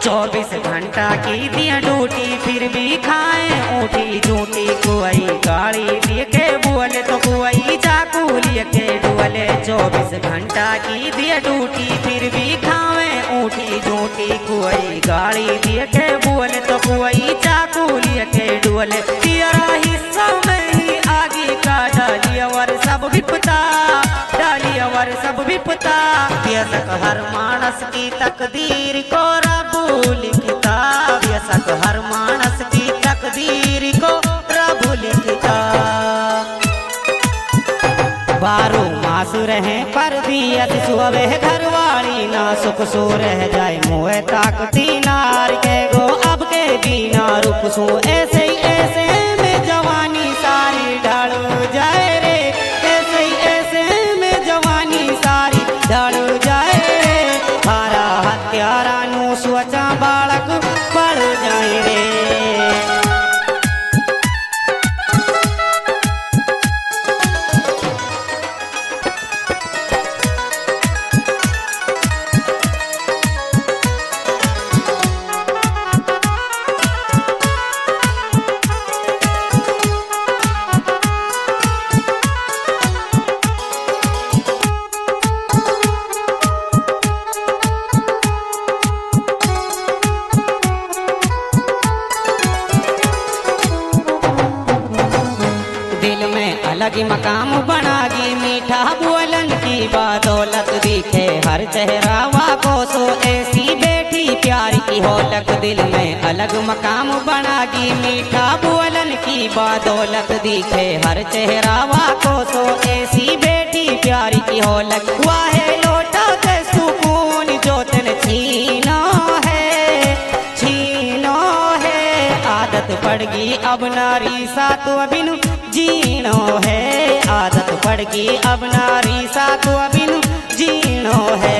24 घंटा की दिया ड्यूटी फिर भी खाए ऊटी जूटी कोई गाड़ी दिए के बोले तो कोई चाकू लिए के डुअले 24 घंटा की दिया ड्यूटी फिर भी खाए ऊटी जूटी कोई गाड़ी दिए के बोले तो कोई चाकू लिए के डुअले तेरा हिस्सा में ही आगे का डालिया वर सब विपता डालिया वर सब विपता व्यसक हर मानस की तकदीर को रब लिखता व्यसक हर मानस की तकदीर को रब लिखता 12 मास रहे पर दियत सुबह घरवाली ना सुख सो रह जाए मुँह ताकती नार के गो अब के बिना रुक सो ऐसे में जवानी सारी ढाल जाए रे ऐसे में जवानी सारी ढाल जाए रे हारा हत्यारा नु स्वचा बालक पड़ जाए रे। अलग मकाम बनागी मीठा बोलन की बदौलत दिखे हर चेहरावा को सो ऐसी बेटी प्यार की होलक दिल में अलग मकाम बनागी मीठा बोलन की बदौलत दिखे हर चेहरावा को सो ऐसी बेटी प्यार की होलक वाहे लोटा के सुकून जो तन छीनो है आदत पड़गी अब नारी सा तो अबिनु जीनो है आदत पड़गी अब नारी सा तो अबिनु जीनो है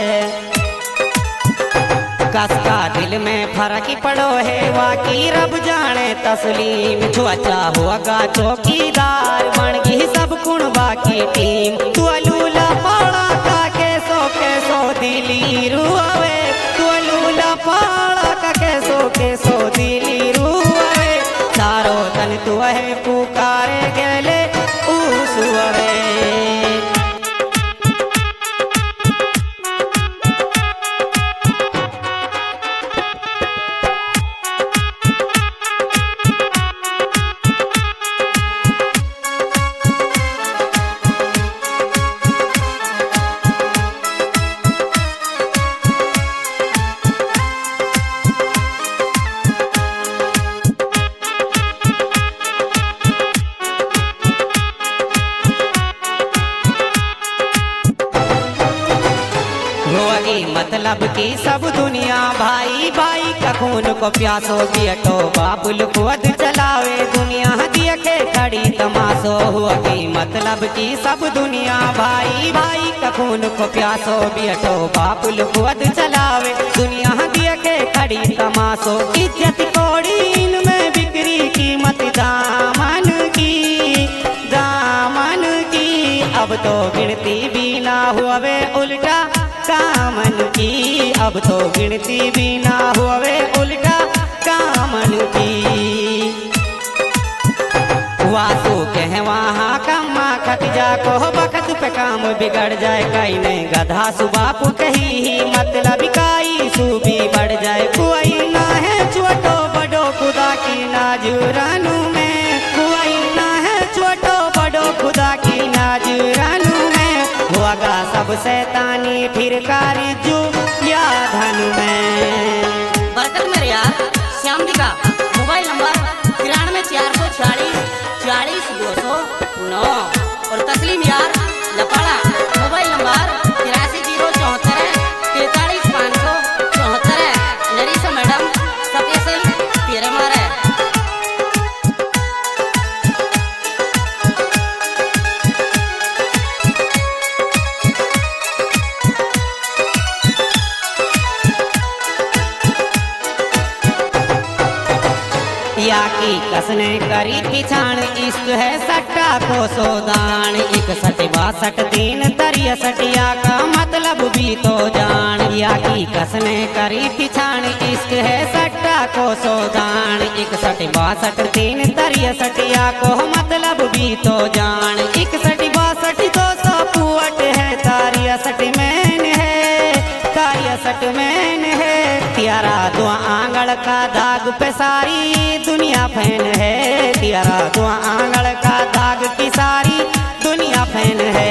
कसका दिल में फर्क पड़ो है वाकी रब जाने तस्लीम छुआ होगा चौकीदार बनगी सब कुण बाकी टीम तू अलूला पाड़ा का कैसो दिली रुआवे तू अलूला पाड़ा का कैसो दिली रुआवे सारो तन तू है पुकारे गेले उसुवे मतलब की सब दुनिया भाई भाई का खून को प्यासो बियटो बाबुल खुद चलावे दुनिया दिए के खड़ी तमाशो हुआगी मतलब की सब दुनिया भाई भाई का खून को प्यासो बियटो बाबुल खुद चलावे दुनिया दिए के खड़ी तमाशो इज्जत कोड़ी इनमें बिक्री कीमत दामन की अब तो गिनती भी ना हुए उल्टा कामन की अब तो गिनती भी ना हुए उल्टा कामन की वासु कह वहाँ कम्मा खट जा को बखत पे काम बिगड़ जाए कहीं नहीं गधा सुबाप कही ही मतलब काई सूबी बढ़ जाए कोई ना है छोटो बड़ो खुदा की नाजुरानू में कोई ना है छोटो बड़ो खुदा की नाजुरानू में होगा सब शैतानी फिर कारी जू या धनु में बरकत मेरे यार श्याम जी का मोबाइल नंबर 93 446 40 209 और तस्लीम यार लपाड़ा mobile number 83 074 43 574 Narisa madam special तेरे मारे या की कसने करी पिछाण इश्क है सट्टा को सोदान 61 62 3 63 या का मतलब भी तो जान या की कसने करी पिछाण इश्क है सट्टा को सोदान 61 62 3 63 या को मतलब भी तो जान 61 62 200 पुअट है 63 मैन है 63 मैन है तेरा दो आंगल का दाग पे सारी दुनिया फैन है तेरा दो आंगल का दाग की सारी दुनिया फैन है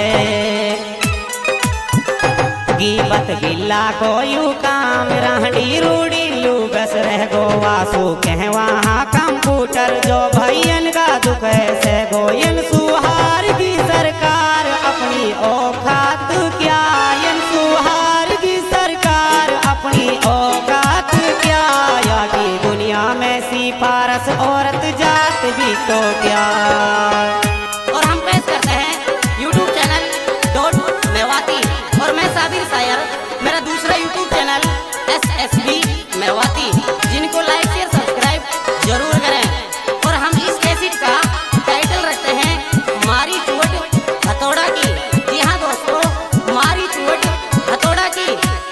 गीबत गिल्ला को यू काम रहड़ी रूड़ी लूगस रह गो वासु कह वहाँ कंप्यूटर जो भैयन का दुख ऐसे गोयन सुहार की सरकार अपनी औकात क्या यन सुहार की सरकार अपनी औकात क्या या की दुनिया में सिफारस औरत जात भी तो क्या। और हम पेश करते हैं YouTube चैनल डॉट मेवाती और मैं साबिर शायर मेरा दूसरा YouTube चैनल SSB मेवाती जिनको लाइक शेयर सब्सक्राइब जरूर करें। और हम इस कैसेट का टाइटल रखते हैं मारी चोट हथौड़ा की। जी हाँ दोस्तों, मारी चोट हथौड़ा की।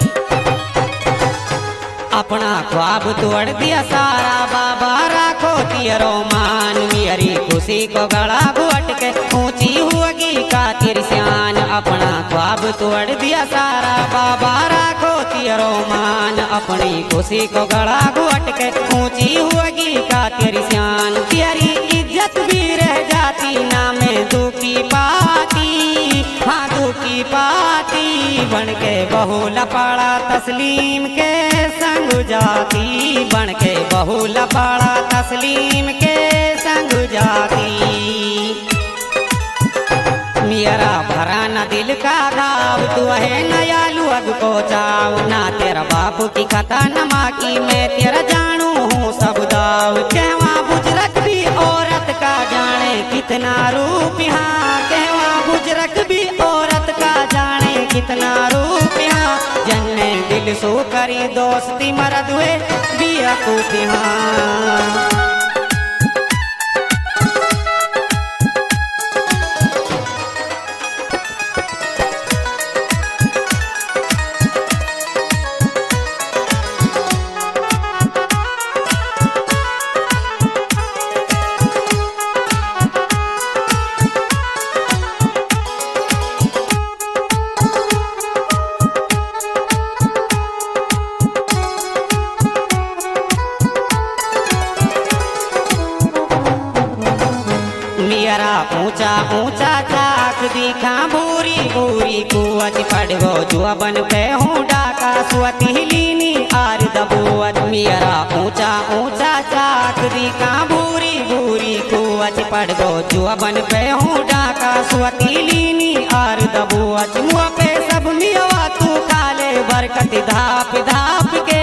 अपना ख्वाब तोड़ दिया सारा बाबा राखो तेरो मान मेरी खुशी को गला घोट के ऊंची होगी खातिर श्यान अपना ख्वाब तोड़ दिया सारा बाबा राखो तेरो मान अपनी खुशी को गला घोट के ऊंची होगी खातिर श्यान तेरी इज्जत भी रह जाती ना मैं दुखी पाती हाँ दुखी पाती बन के बहू लपाड़ा तस्लीम के संग जाती बन के बहू लपाड़ा तस्लीम के संग जाती मेरा भरा न दिल का घाव तू है नया लुअग को चाव ना तेरा बाप की खता न माँ की मैं तेरा जानू हूँ सब दाव कहवा बुजरक भी औरत का जाने कितना रूप यहाँ कहवा बुजरक भी औरत का जाने कितना रूप यहाँ जन्ने दिल सो करी दोस्ती मरद हुए बिया कूट यहाँ। मेरा ऊंचा ऊंचा चाक दिखा भूरी भूरी कुवत पड़गो जुअबन पे हूँ डाका सुअती लीनी आर दबुअत मेरा ऊंचा ऊंचा चाक दिखा भूरी भूरी कुवत पड़गो जुअबन पे हूँ डाका सुअती लीनी आर दबुअत मुँह पे सब मियवा तू खाले बरकत धाप धाप के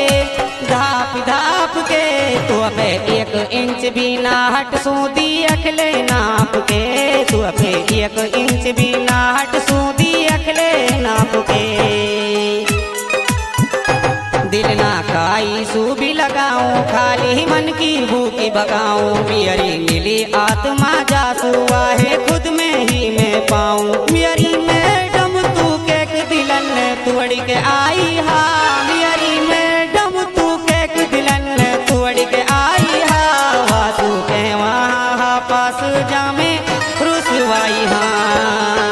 तू अबे 1 इंच भी ना हट सूदी अखले नाप के तू अबे 1 इंच भी ना हट सूदी अखले नाप के दिल ना खाई सू भी लगाऊं खाली मन की भूखी भगाऊं मेरी मिली आत्मा जासुआ है खुद में ही मैं पाऊं मेरी मैडम तू केक दिलन तोड़ के आई हा मेरी मैडम तू केक दिलन तोड़ के आई हा वासु के वहाँ पास जामे रुसवाई हाँ।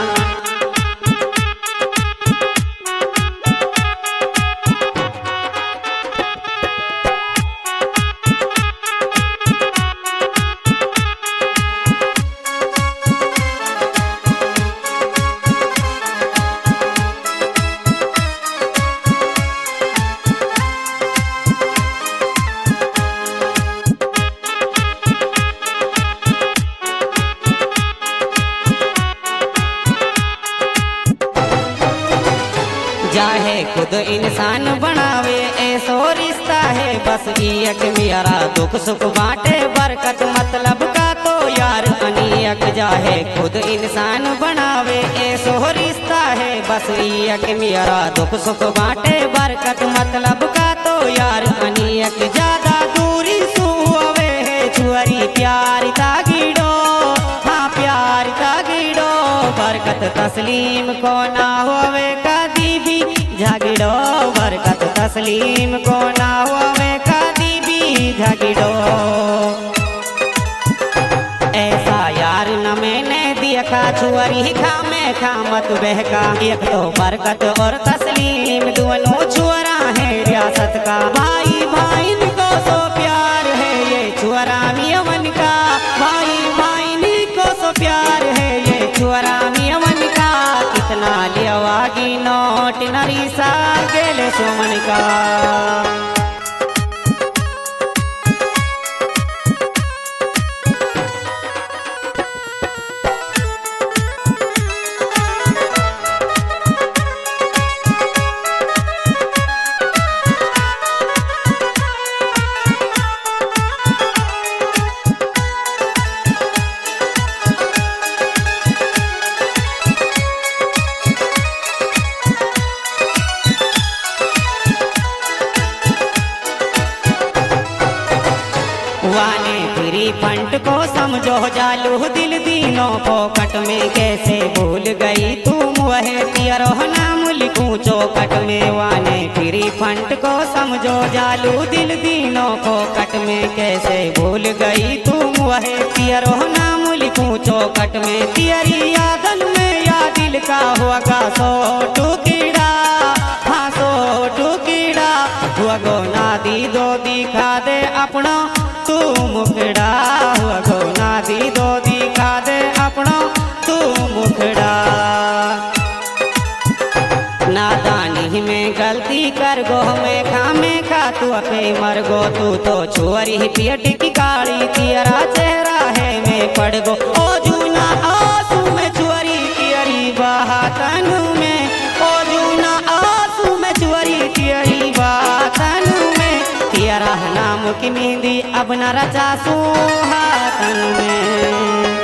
चाहे खुद इंसान बनावे ऐसो रिश्ता है बस एक मेरा दुख सुख बांटे बरकत मतलब का तो यार अनियक चाहे खुद इंसान बनावे ऐसो रिश्ता है बस एक मेरा दुख सुख बांटे बरकत मतलब का तो यार अनियक ज्यादा दूरी सुवे है तस्लीम को ना होवे कदी भी झगड़ो, बरकत तस्लीम को ना होवे कदी भी झगड़ो। ऐसा यार न मैंने देखा, छुअरी खामे खामत बहका। एक तो बरकत और तस्लीम दोनों छुअरा है रियासत का। भाई भाई को सो प्यार है ये छुअरा मियमन का, भाई भाई को सो प्यार है ये छुअरा मियमन का। कितना लियावागी नोट नरीसा गेले सुमन का। वाने फ्री फंड को समझो जालू दिल दीनों पोकट में। कैसे भूल गई तुम वह तियरो नाम लिखूं चौकट में। वाने फ्री फंड को समझो जालू दिल दीनों पोकट में। कैसे भूल गई तुम वह तियरो नाम लिखूं चौकट में। तियरी यादन में या दिल का होगा सो टुकड़ा, हाँ सो टुकड़ा। हुआ गो नादी दो दिखा दे अपना तू मुखड़ा, हुआ गो नादी दो दिखा दे अपना तू मुखड़ा। नादानी में गलती कर गो में खा तू अपे मर गो। तू तो छुअरी पियट की काली तियरा चेहरा है मैं पड़ गो। ओ जूना आंसू में छुअरी तियरी बहा तनु में, ओ जूना आंसू में छुअरी तियरी बहा तनु में। तियरा नाम की मेहंदी अब न रचा सुहातन में।